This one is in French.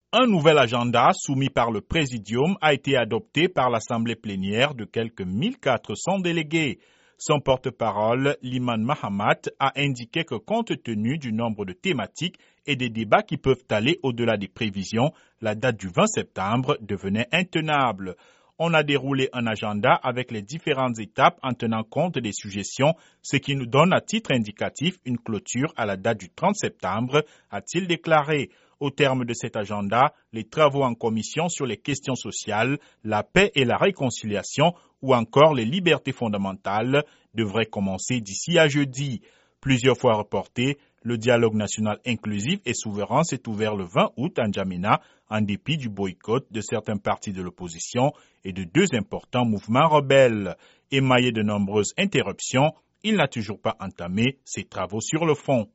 Un nouvel agenda soumis par le Présidium a été adopté par l'Assemblée plénière de quelques 1400 délégués. Son porte-parole, Liman Mahamat, a indiqué que compte tenu du nombre de thématiques et des débats qui peuvent aller au-delà des prévisions, la date du 20 septembre devenait intenable. On a déroulé un agenda avec les différentes étapes en tenant compte des suggestions, ce qui nous donne à titre indicatif une clôture à la date du 30 septembre, a-t-il déclaré. Au terme de cet agenda, les travaux en commission sur les questions sociales, la paix et la réconciliation ou encore les libertés fondamentales devraient commencer d'ici à jeudi. Plusieurs fois reporté, le dialogue national inclusif et souverain s'est ouvert le 20 août à N'Djamena en dépit du boycott de certains partis de l'opposition et de deux importants mouvements rebelles. Émaillé de nombreuses interruptions, il n'a toujours pas entamé ses travaux sur le fond.